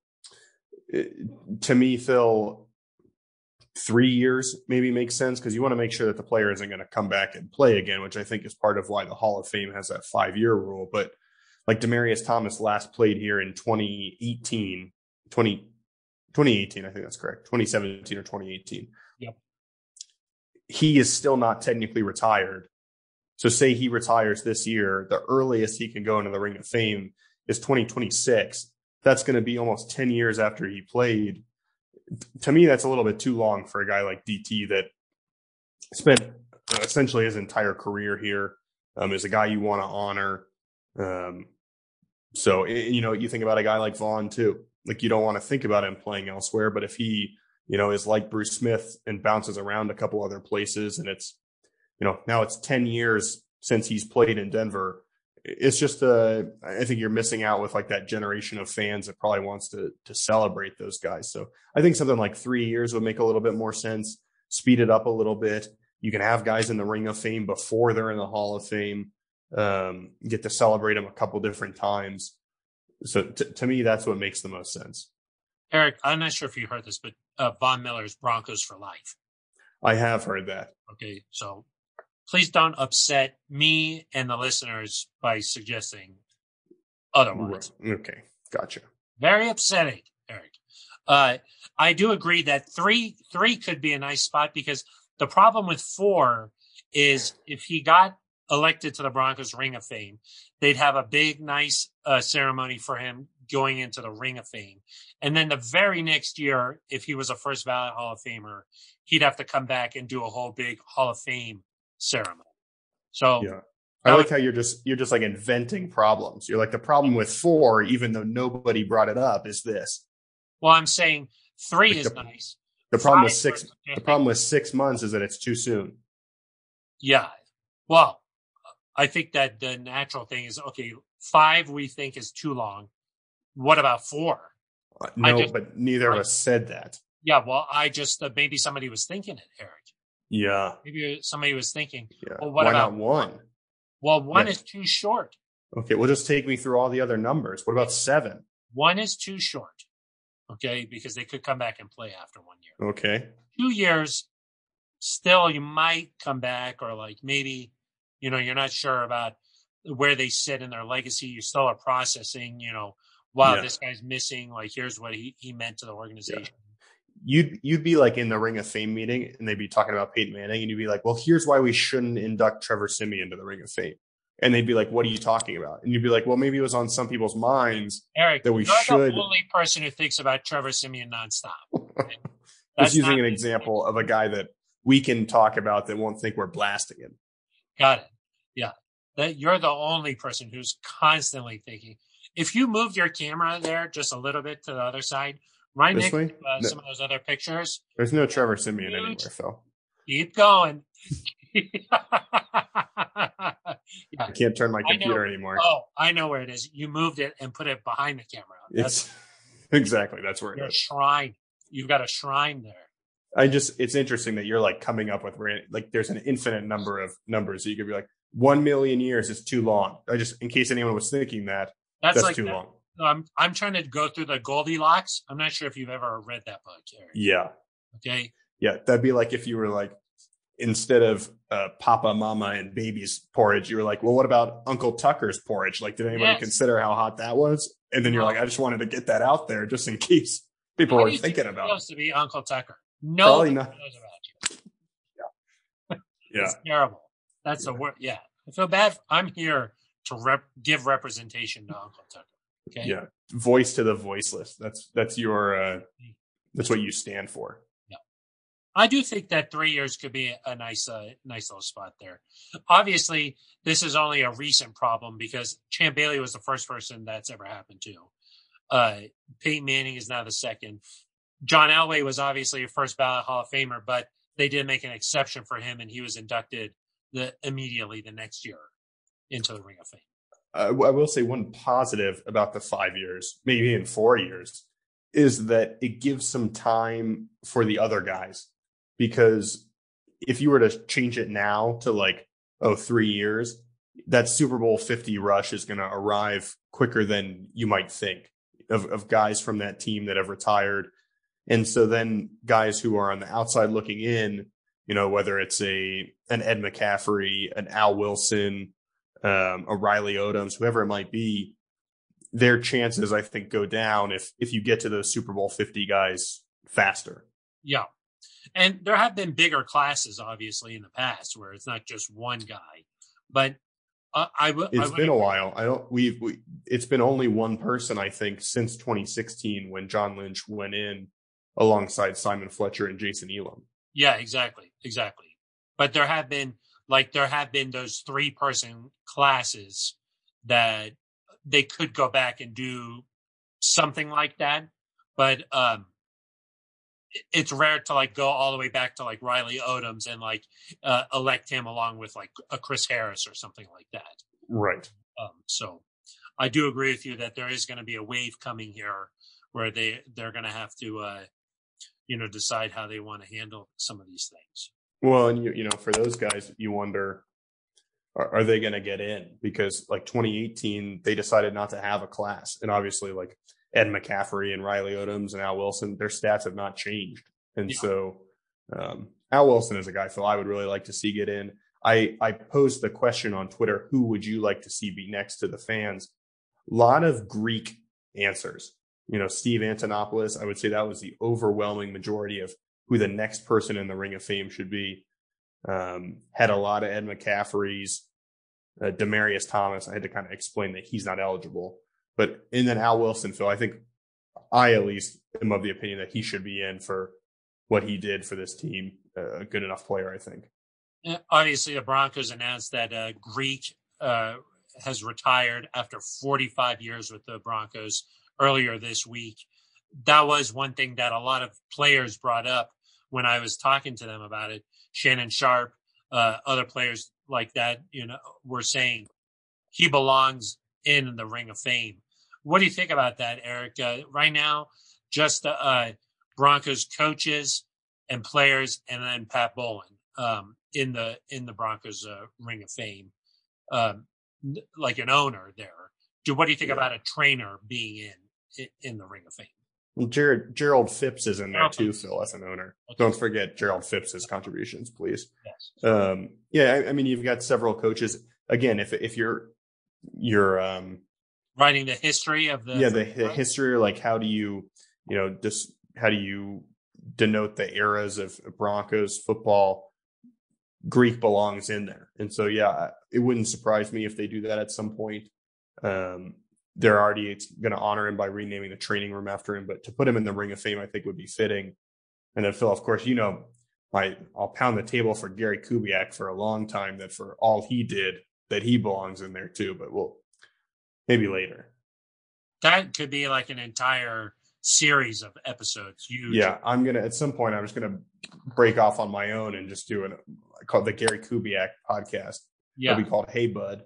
it, to me, Phil, three years maybe makes sense because you want to make sure that the player isn't going to come back and play again, which I think is part of why the Hall of Fame has that five-year rule. But like Demaryius Thomas last played here in twenty eighteen, twenty, twenty eighteen, I think that's correct, twenty seventeen or twenty eighteen. Yep. He is still not technically retired. So say he retires this year, the earliest he can go into the Ring of Fame is twenty twenty-six. That's going to be almost ten years after he played. To me, that's a little bit too long for a guy like D T that spent essentially his entire career here, um, is a guy you want to honor. Um, so, you know, you think about a guy like Vaughn too. Like you don't want to think about him playing elsewhere, but if he, you know, is like Bruce Smith and bounces around a couple other places and it's, you know, now it's ten years since he's played in Denver. It's just, uh, I think you're missing out with like that generation of fans that probably wants to to celebrate those guys. So I think something like three years would make a little bit more sense. Speed it up a little bit. You can have guys in the Ring of Fame before they're in the Hall of Fame. Um, get to celebrate them a couple different times. So t- to me, that's what makes the most sense. Eric, I'm not sure if you heard this, but uh, Von Miller's Broncos for life. I have heard that. Okay, so please don't upset me and the listeners by suggesting otherwise. Okay, gotcha. Very upsetting, Eric. Uh, I do agree that three three could be a nice spot because the problem with four is if he got elected to the Broncos Ring of Fame, they'd have a big, nice uh, ceremony for him going into the Ring of Fame. And then the very next year, if he was a first ballot Hall of Famer, he'd have to come back and do a whole big Hall of Fame ceremony. So yeah, I like how you're just you're just like inventing problems. You're like, the problem with four, even though nobody brought it up, is this. Well, I'm saying three like is the, nice. The problem with six the problem with six months is that it's too soon. Yeah. Well, I think that the natural thing is, okay, five we think is too long. What about four? Uh, no, just, but neither of us said that. Yeah, well, I just, uh, maybe somebody was thinking it, Eric. Yeah. Maybe somebody was thinking, yeah. well, what Why about not one? Well, one yeah. is too short. Okay, well, just take me through all the other numbers. What about seven? One is too short, okay, because they could come back and play after one year. Okay. Two years, still you might come back, or like maybe, you know, you're not sure about where they sit in their legacy. You still are processing, you know, wow, Yeah. this guy's missing. Like, here's what he, he meant to the organization. Yeah. You'd you'd be like in the Ring of Fame meeting, and they'd be talking about Peyton Manning, and you'd be like, "Well, here's why we shouldn't induct Trevor Siemian into the Ring of Fame." And they'd be like, "What are you talking about?" And you'd be like, "Well, maybe it was on some people's minds Eric, that we you're should." the only person who thinks about Trevor Siemian nonstop. Just using an example of a guy that we can talk about that won't think we're blasting him. Got it. Yeah, that you're the only person who's constantly thinking. If you moved your camera there just a little bit to the other side, right This next way? to uh, No. some of those other pictures. There's no Trevor Siemian anywhere, Phil. Keep going. Yeah. I can't turn my computer anymore. Oh, I know where it is. You moved it and put it behind the camera. That's, it's exactly that's where it your is. Shrine. You've got a shrine there. I just it's interesting that you're like coming up with like there's an infinite number of numbers. So you could be like one million years is too long. I just in case anyone was thinking that that's, that's like too that. long. I'm I'm trying to go through the Goldilocks. I'm not sure if you've ever read that book, Eric. Yeah. Okay. Yeah, that'd be like if you were like instead of uh, Papa, Mama, and Baby's porridge, you were like, well, what about Uncle Tucker's porridge? Like, did anybody yes. consider how hot that was? And then you're no. like, I just wanted to get that out there just in case people how were thinking about it. Supposed to be Uncle Tucker. Nobody knows about you. Yeah. Yeah. It's terrible. That's the word. Yeah. I feel bad. I'm here to rep- give representation to Uncle Tucker. Okay. Yeah. Voice to the voiceless. That's, that's your, uh, that's what you stand for. I do think that three years could be a nice, uh, nice little spot there. Obviously, this is only a recent problem because Champ Bailey was the first person that's ever happened to. Uh, Peyton Manning is now the second. John Elway was obviously a first ballot Hall of Famer, but they did make an exception for him, and he was inducted the immediately the next year into the Ring of Fame. Uh, I will say one positive about the five years, maybe in four years, is that it gives some time for the other guys. Because if you were to change it now to like, oh, three years, that Super Bowl fifty rush is going to arrive quicker than you might think of, of guys from that team that have retired. And so then guys who are on the outside looking in, you know, whether it's a an Ed McCaffrey, an Al Wilson, um, a Riley Odoms, whoever it might be, their chances, I think, go down if if you get to those Super Bowl fifty guys faster. Yeah. And there have been bigger classes, obviously, in the past where it's not just one guy. But uh, I will. It's been a while. I don't. We've. We, it's been only one person, I think, since twenty sixteen when John Lynch went in alongside Simon Fletcher and Jason Elam. Yeah, exactly, exactly. But there have been like there have been those three person classes that they could go back and do something like that. But um, it's rare to like go all the way back to like Riley Odoms and like uh, elect him along with like a Chris Harris or something like that. Right. Um, so I do agree with you that there is going to be a wave coming here where they, they're going to have to, uh, you know, decide how they want to handle some of these things. Well, and you, you know, for those guys, you wonder, are, are they going to get in? Because like twenty eighteen, they decided not to have a class. And obviously like Ed McCaffrey and Riley Odoms and Al Wilson, their stats have not changed. And yeah. so um, Al Wilson is a guy, Phil, I would really like to see get in. I, I posed the question on Twitter, who would you like to see be next to the fans? A lot of Greek answers. You know, Steve Antonopoulos, I would say that was the overwhelming majority of who the next person in the Ring of Fame should be. Um, had a lot of Ed McCaffreys, uh, Demaryius Thomas. I had to kind of explain that he's not eligible. But and then Al Wilson, Phil, I think I at least am of the opinion that he should be in for what he did for this team. Uh, a good enough player, I think. Obviously, the Broncos announced that uh, Greek uh, has retired after forty-five years with the Broncos earlier this week. That was one thing that a lot of players brought up when I was talking to them about it. Shannon Sharp, uh, other players like that, you know, were saying he belongs in the Ring of Fame. What do you think about that, Eric? Uh, right now, just the uh, Broncos coaches and players, and then Pat Bowlen um, in the in the Broncos uh, Ring of Fame, um, like an owner there. Do what do you think yeah. about a trainer being in in the Ring of Fame? Well, Jared, Gerald Phipps is in there too, Phil, as an owner. Okay. Don't forget Gerald Phipps's contributions, please. Yes. Um, yeah, I, I mean, you've got several coaches. Again, if if you're you're um, writing the history of the yeah the, the history, like how do you you know just how do you denote the eras of Broncos football. Greek belongs in there. And so, yeah, it wouldn't surprise me if they do that at some point. Um, they're already going to honor him by renaming the training room after him, but to put him in the Ring of Fame, I think would be fitting. And then Phil, of course, you know, my, I'll pound the table for Gary Kubiak for a long time that for all he did, that he belongs in there too, but we'll maybe later. That could be like an entire series of episodes. Huge. Yeah, I'm going to, at some point, I'm just going to break off on my own and just do an, called the Gary Kubiak podcast. Yeah. It'll be called Hey Bud.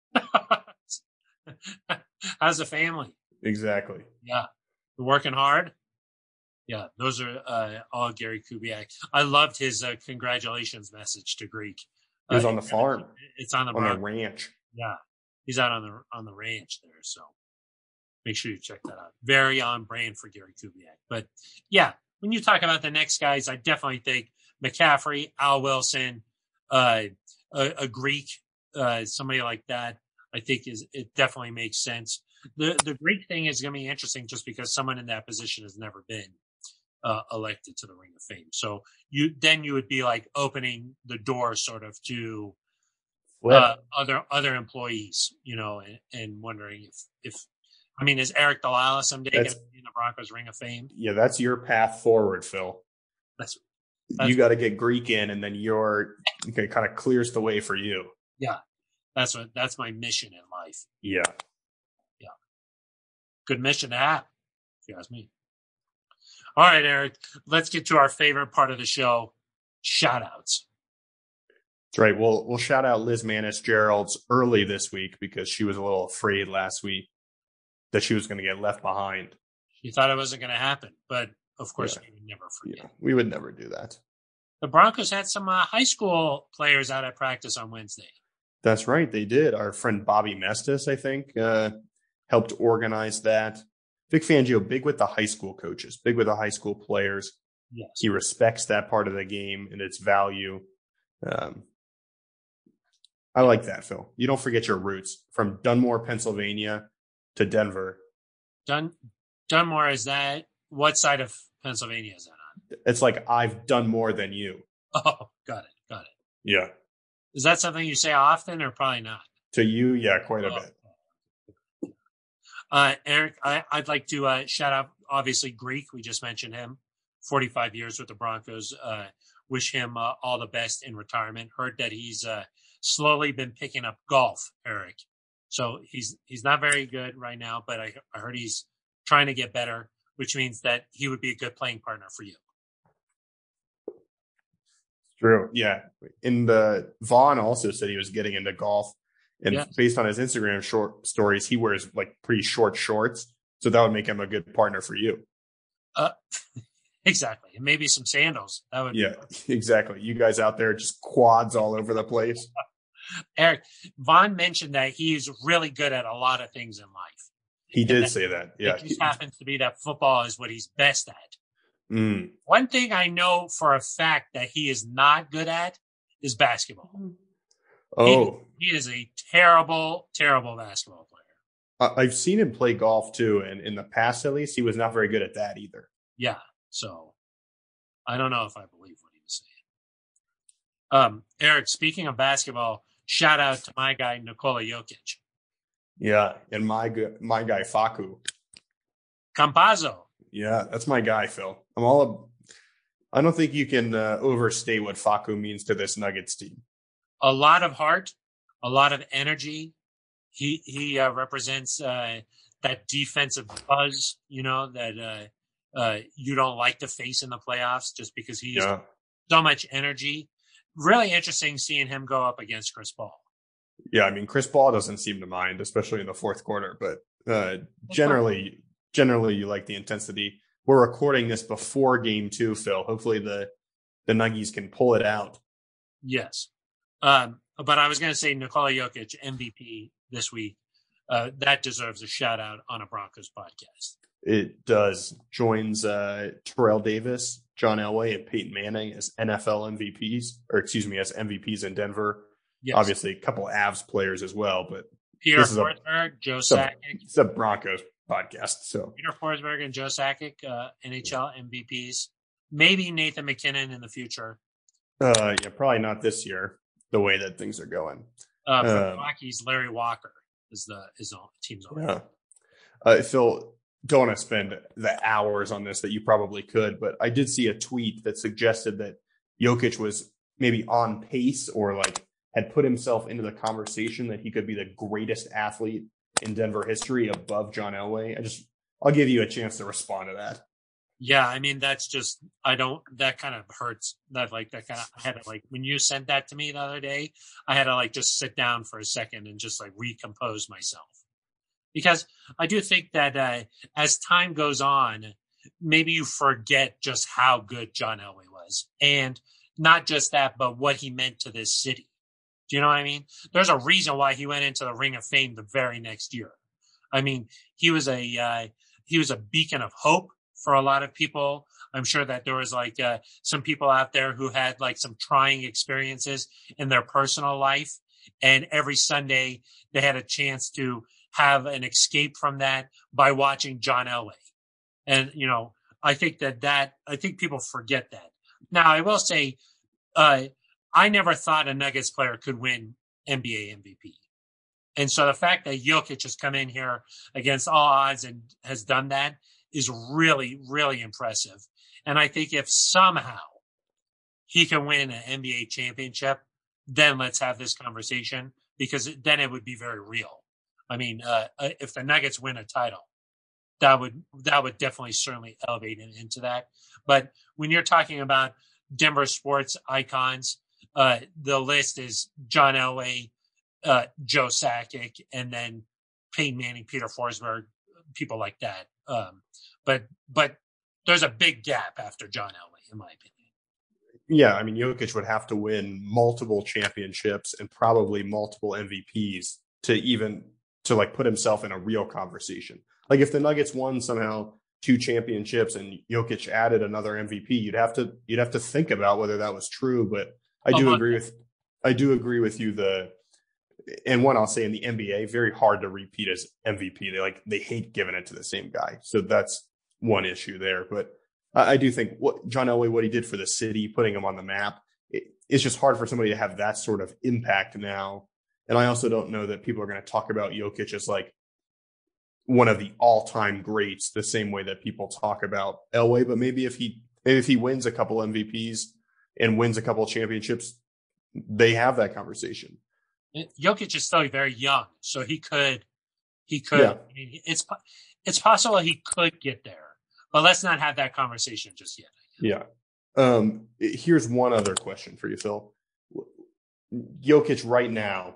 How's the family? Exactly. Yeah. We're working hard. Yeah. Those are uh, all Gary Kubiak. I loved his uh, congratulations message to Greek. He was uh, on the farm. It's on the, on the ranch. Yeah. He's out on the, on the ranch there. So make sure you check that out. Very on brand for Gary Kubiak. But yeah, when you talk about the next guys, I definitely think McCaffrey, Al Wilson, uh, a, a Greek, uh, somebody like that, I think is it definitely makes sense. The the Greek thing is going to be interesting just because someone in that position has never been uh, elected to the Ring of Fame. So you then you would be like opening the door sort of to uh, other other employees, you know, and, and wondering if if I mean, is Eric Dalala someday going to be in the Broncos Ring of Fame? Yeah, that's your path forward, Phil. That's, that's you got to get Greek in, and then your okay, kind of clears the way for you. Yeah, that's what that's my mission in life. Yeah, yeah, good mission to have, if you ask me. All right, Eric, let's get to our favorite part of the show: shout outs. That's right. We'll we'll shout out Liz Manis Gerald's early this week because she was a little afraid last week that she was going to get left behind. She thought it wasn't going to happen, but of course yeah. we would never forget. Yeah, we would never do that. The Broncos had some uh, high school players out at practice on Wednesday. That's right. They did. Our friend Bobby Mestis, I think, uh, helped organize that. Vic Fangio, big with the high school coaches, big with the high school players. Yes. He respects that part of the game and its value. Um, I like that, Phil. You don't forget your roots from Dunmore, Pennsylvania to Denver. Dun Dunmore, is that what side of Pennsylvania is that on? It's like I've done more than you. Oh, got it. Got it. Yeah. Is that something you say often or probably not? To you, yeah, quite a oh. bit. Uh, Eric, I, I'd like to uh, shout out, obviously, Greek. We just mentioned him. forty-five years with the Broncos. Uh, wish him uh, all the best in retirement. Heard that he's uh, slowly been picking up golf, Eric. So he's he's not very good right now, but I, I heard he's trying to get better, which means that he would be a good playing partner for you. True. Yeah. In the Vaughn also said he was getting into golf, and yeah. based on his Instagram short stories, he wears like pretty short shorts. So that would make him a good partner for you. Uh, exactly. And maybe some sandals. That would yeah, be exactly. You guys out there just quads all over the place. Eric, Vaughn mentioned that he's really good at a lot of things in life. He did that, say that. Yeah. It just happens to be that football is what he's best at. Mm. One thing I know for a fact that he is not good at is basketball. Oh. He, he is a terrible, terrible basketball player. I've seen him play golf too, and in the past at least, he was not very good at that either. Yeah. So I don't know if I believe what he was saying. Um, Eric, speaking of basketball, shout out to my guy, Nikola Jokic. Yeah, and my my guy, Facu. Campazzo. Yeah, that's my guy, Phil. I'm all. I don't think you can uh, overstate what Facu means to this Nuggets team. A lot of heart, a lot of energy. He he uh, represents uh, that defensive buzz, you know, that uh, uh, you don't like to face in the playoffs just because he's yeah. so much energy. Really interesting seeing him go up against Chris Paul. Yeah, I mean, Chris Paul doesn't seem to mind, especially in the fourth quarter. But uh, generally, generally, you like the intensity. We're recording this before game two, Phil. Hopefully the, the Nuggies can pull it out. Yes. Um, but I was going to say Nikola Jokic, M V P this week. Uh, that deserves a shout out on a Broncos podcast. It does. Joins uh, Terrell Davis, John Elway, and Peyton Manning as N F L M V Ps, or excuse me, as M V Ps in Denver. Yes. Obviously, a couple Avs players as well, but Peter this is a, Forsberg, Joe it's a, Sakic. it's a Broncos podcast. So Peter Forsberg and Joe Sakic, uh, N H L M V Ps. Maybe Nathan MacKinnon in the future. Uh, yeah, probably not this year, the way that things are going. Uh, for um, the Rockies, Larry Walker is the is on team's on. Yeah. Uh, Phil, don't want to spend the hours on this that you probably could, but I did see a tweet that suggested that Jokic was maybe on pace or like had put himself into the conversation that he could be the greatest athlete in Denver history above John Elway. I just, I'll give you a chance to respond to that. Yeah, I mean, that's just, I don't, that kind of hurts. That like, that kind of, I had to like, when you sent that to me the other day, I had to like just sit down for a second and just like recompose myself. Because I do think that uh, as time goes on, maybe you forget just how good John Elway was. And not just that, but what he meant to this city. Do you know what I mean? There's a reason why he went into the Ring of Fame the very next year. I mean, he was a, uh, he was a beacon of hope for a lot of people. I'm sure that there was like uh, some people out there who had like some trying experiences in their personal life. And every Sunday they had a chance to have an escape from that by watching John Elway. And, you know, I think that that, I think people forget that. Now, I will say, uh, I never thought a Nuggets player could win N B A M V P. And so the fact that Jokic has come in here against all odds and has done that is really, really impressive. And I think if somehow he can win an N B A championship, then let's have this conversation, because then it would be very real. I mean, uh, if the Nuggets win a title, that would that would definitely certainly elevate him into that. But when you're talking about Denver sports icons, uh, the list is John Elway, uh, Joe Sakic, and then Peyton Manning, Peter Forsberg, people like that. Um, but but there's a big gap after John Elway, in my opinion. Yeah, I mean, Jokic would have to win multiple championships and probably multiple M V Ps to even to like put himself in a real conversation. Like if the Nuggets won somehow two championships and Jokic added another M V P, you'd have to you'd have to think about whether that was true. But I do oh, agree with I do agree with you. The and one I'll say in the N B A, very hard to repeat as M V P. They like they hate giving it to the same guy. So that's one issue there. But I, I do think what John Elway, what he did for the city, putting him on the map, it, it's just hard for somebody to have that sort of impact now. And I also don't know that people are going to talk about Jokic as like one of the all-time greats the same way that people talk about Elway. But maybe if he maybe if he wins a couple M V Ps and wins a couple of championships, they have that conversation. Jokic is still very young, so he could he could. Yeah. I mean, it's it's possible he could get there, but let's not have that conversation just yet. Yeah. Um, here's one other question for you, Phil. Jokic right now.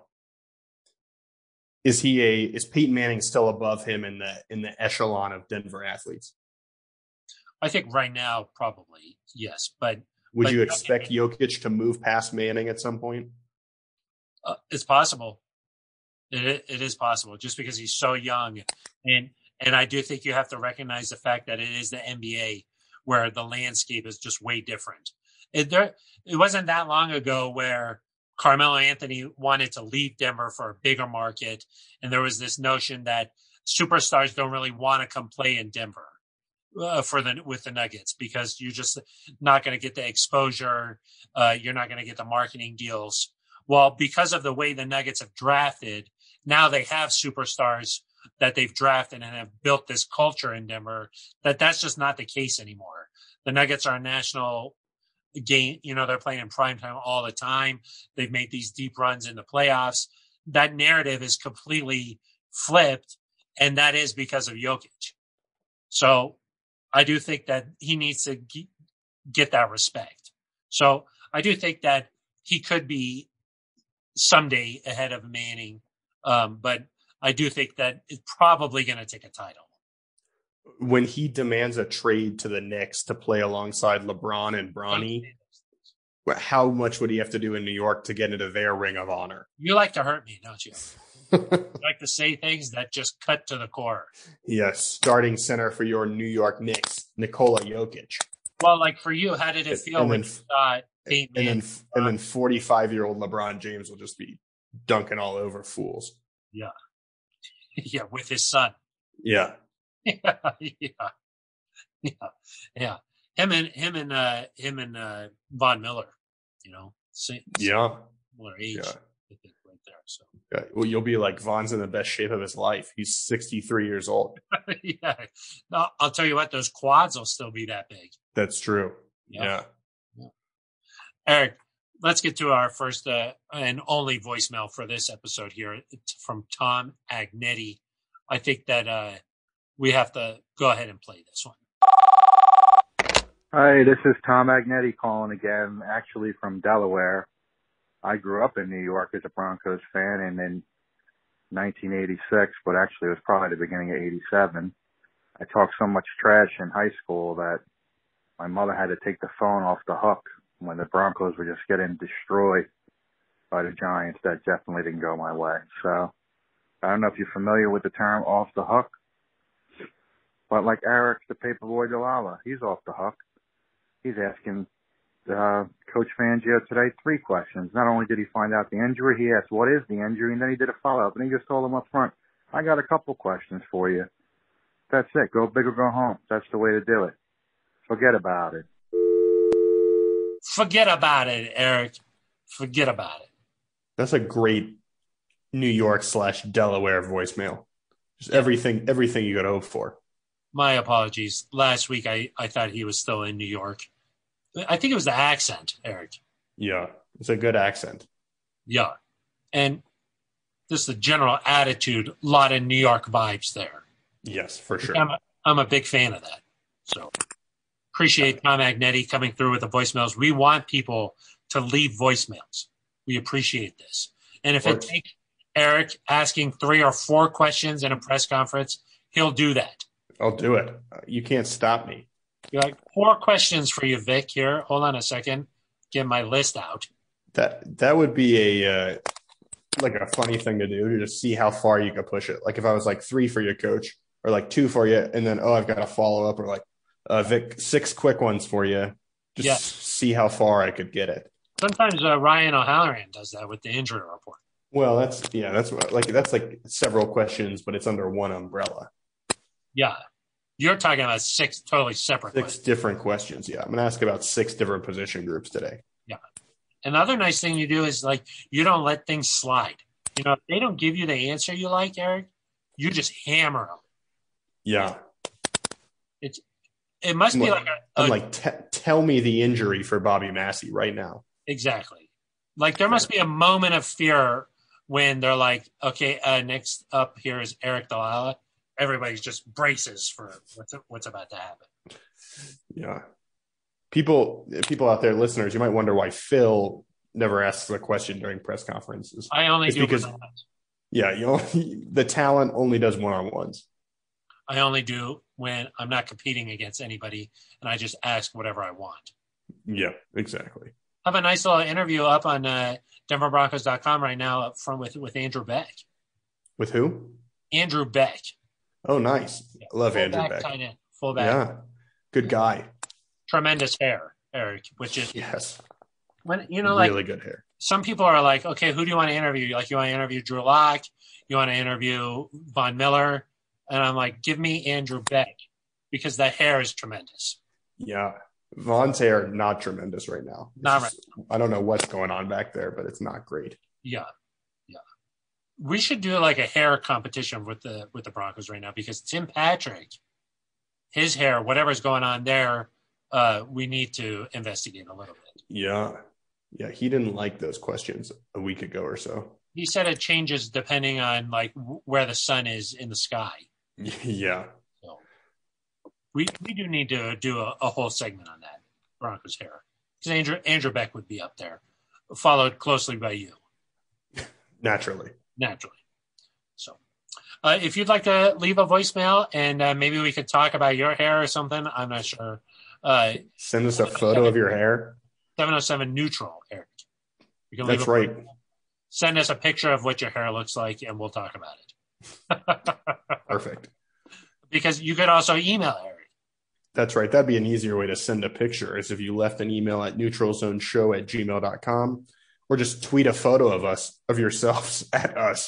Is he a is Peyton Manning still above him in the in the echelon of Denver athletes? I think right now probably yes, but would but you expect Jokic, Jokic to move past Manning at some point? Uh, it's possible. It it is possible just because he's so young, and and I do think you have to recognize the fact that it is the N B A where the landscape is just way different. It there it wasn't that long ago where Carmelo Anthony wanted to leave Denver for a bigger market. And there was this notion that superstars don't really want to come play in Denver uh, for the, with the Nuggets, because you're just not going to get the exposure. Uh, you're not going to get the marketing deals. Well, because of the way the Nuggets have drafted, now they have superstars that they've drafted and have built this culture in Denver that that's just not the case anymore. The Nuggets are a national game, you know, they're playing in prime time all the time. They've made these deep runs in the playoffs. That narrative is completely flipped, and that is because of Jokic. So I do think that he needs to get that respect. So I do think that he could be someday ahead of Manning, um, but I do think that it's probably going to take a title. When he demands a trade to the Knicks to play alongside LeBron and Bronny, how much would he have to do in New York to get into their Ring of Honor? You like to hurt me, don't you? You like to say things that just cut to the core. Yes, starting center for your New York Knicks, Nikola Jokic. Well, like for you, how did it feel and when then, you thought Peyton and Manning, then and then forty-five-year-old LeBron James will just be dunking all over fools? Yeah. Yeah, with his son. Yeah. Yeah, yeah, yeah, yeah. Him and him and uh, him and uh, Von Miller. You know, same, Yeah. similar age. Yeah. I think right there. So Yeah. Well, you'll be like, Von's in the best shape of his life. He's sixty-three years old. yeah, no, I'll tell you what, those quads will still be that big. That's true. Yeah. Yeah. Yeah. Eric, let's get to our first uh, and only voicemail for this episode here. It's from Tom Agnetti. I think that uh, we have to go ahead and play this one. Hi, this is Tom Agnetti calling again, actually from Delaware. I grew up in New York as a Broncos fan and in nineteen eighty-six, but actually it was probably the beginning of eighty-seven. I talked so much trash in high school that my mother had to take the phone off the hook when the Broncos were just getting destroyed by the Giants. That definitely didn't go my way. So I don't know if you're familiar with the term off the hook, but like Eric, the Paperboy Delilah, he's off the hook. He's asking uh, Coach Fangio today three questions. Not only did he find out the injury, he asked, what is the injury? And then he did a follow-up, and he just told him up front, I got a couple questions for you. That's it. Go big or go home. That's the way to do it. Forget about it. Forget about it, Eric. Forget about it. That's a great New York slash Delaware voicemail. Just everything, everything you could hope for. My apologies. Last week, I, I thought he was still in New York. I think it was the accent, Eric. Yeah, it's a good accent. Yeah. And just the general attitude, a lot of New York vibes there. Yes, for sure. I'm a, I'm a big fan of that. So appreciate Tom Agnetti coming through with the voicemails. We want people to leave voicemails. We appreciate this. And if it takes Eric asking three or four questions in a press conference, he'll do that. I'll do it. You can't stop me. You're like, four questions for you, Vic. Here, hold on a second. Get my list out. That that would be a uh, like a funny thing to do, to just see how far you could push it. Like if I was like three for you, Coach, or like two for you, and then oh, I've got a follow up, or like uh, Vic, six quick ones for you. Just yeah. see how far I could get it. Sometimes uh, Ryan O'Halloran does that with the injury report. Well, that's yeah, that's like that's like several questions, but it's under one umbrella. Yeah. You're talking about six totally separate Six questions. different questions, yeah. I'm going to ask about six different position groups today. Yeah. Another nice thing you do is, like, you don't let things slide. You know, if they don't give you the answer you like, Eric, you just hammer them. Yeah. It's It must I'm be like, like a – I'm like, t- tell me the injury for Bobby Massey right now. Exactly. Like, there must be a moment of fear when they're like, okay, uh, next up here is Eric Delilah. Everybody just braces for what's what's about to happen. Yeah. People people out there, listeners, you might wonder why Phil never asks a question during press conferences. I only it's do because, yeah, you know, the talent only does one-on-ones. I only do when I'm not competing against anybody, and I just ask whatever I want. Yeah, exactly. I have a nice little interview up on uh, Denver Broncos dot com right now up front with, with Andrew Beck. With who? Andrew Beck. Oh, nice. Yeah. I love Full Andrew back, Beck. Tight end. Full back. Yeah. Good guy. Tremendous hair, Eric, which is yes. When you know, like really good hair. Some people are like, okay, who do you want to interview? Like, you want to interview Drew Lock? You want to interview Von Miller? And I'm like, give me Andrew Beck, because that hair is tremendous. Yeah. Von's hair, not tremendous right now. It's not just, right. I don't know what's going on back there, but it's not great. Yeah. Yeah. We should do like a hair competition with the with the Broncos right now, because Tim Patrick, his hair, whatever's going on there, uh, we need to investigate a little bit. Yeah. Yeah. He didn't like those questions a week ago or so. He said it changes depending on like w- where the sun is in the sky. Yeah. So we we do need to do a, a whole segment on that, Broncos hair. Because Andrew, Andrew Beck would be up there, followed closely by you. Naturally. Naturally. So uh, if you'd like to leave a voicemail and uh, maybe we could talk about your hair or something, I'm not sure. Uh, Send us a photo of your hair. seven oh seven neutral, Eric. You can That's leave a, right. Send us a picture of what your hair looks like, and we'll talk about it. Perfect. Because you could also email Eric. That's right. That'd be an easier way to send a picture, is if you left an email at neutralzoneshow at gmail dot com, or just tweet a photo of us, of yourselves at us.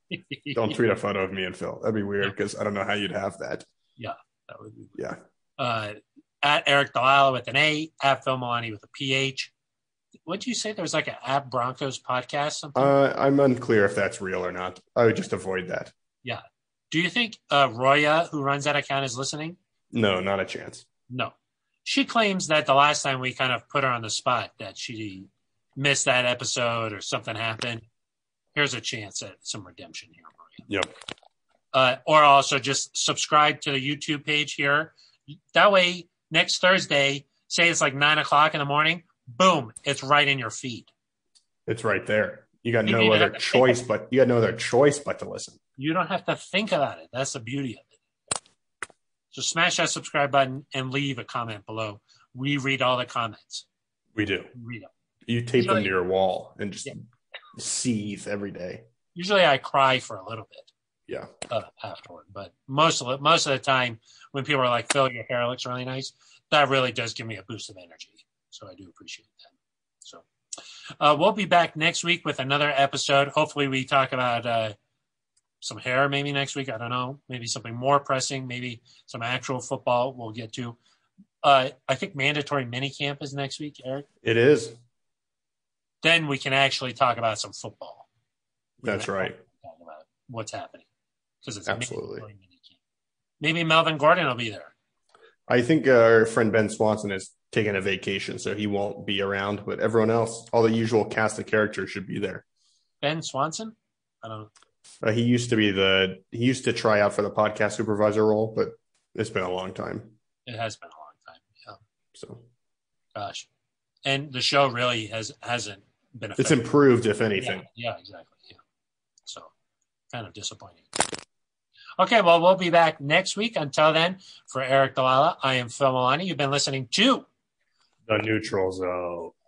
Don't tweet a photo of me and Phil. That'd be weird because I don't know how you'd have that. Yeah, that would be weird. Yeah. Uh, at Eric Dalala with an A, at Phil Milani with a P H. What did you say? There was like an at Broncos podcast? Something? Uh, I'm unclear if that's real or not. I would just avoid that. Yeah. Do you think uh, Roya, who runs that account, is listening? No, not a chance. No. She claims that the last time we kind of put her on the spot, that she missed that episode or something happened. Here's a chance at some redemption here, Roya. Yep. Uh, or also just subscribe to the YouTube page here. That way, next Thursday, say it's like nine o'clock in the morning, boom, it's right in your feed. It's right there. You got You no don't other have to choice, think but you got no other choice but to listen. You don't have to think about it. That's the beauty of it. So smash that subscribe button and leave a comment below. We read all the comments. We do. We read them. You tape Usually- them to your wall and just Yeah. seethe every day. Usually I cry for a little bit Yeah. uh, afterward, but most of it, most of the time when people are like, Phil, your hair looks really nice, that really does give me a boost of energy. So I do appreciate that. So uh, we'll be back next week with another episode. Hopefully we talk about uh, some hair maybe next week. I don't know. Maybe something more pressing, maybe some actual football we'll get to. Uh, I think mandatory minicamp is next week, Eric. It is. Then we can actually talk about some football. We That's can right. Talk about what's happening because it's Absolutely. mandatory minicamp. Maybe Melvin Gordon will be there. I think uh, our friend Ben Swanson is taking a vacation, so he won't be around. But everyone else, all the usual cast of characters, should be there. Ben Swanson? I don't know. Uh, he used to be the he used to try out for the podcast supervisor role, but it's been a long time. It has been a long time. Yeah. So Gosh. And the show really has hasn't been it's affected. improved, if anything. Yeah, yeah, exactly. Yeah. So kind of disappointing. Okay, well, we'll be back next week. Until then, for Eric Dalala, I am Phil Milani. You've been listening to The Neutral Zone.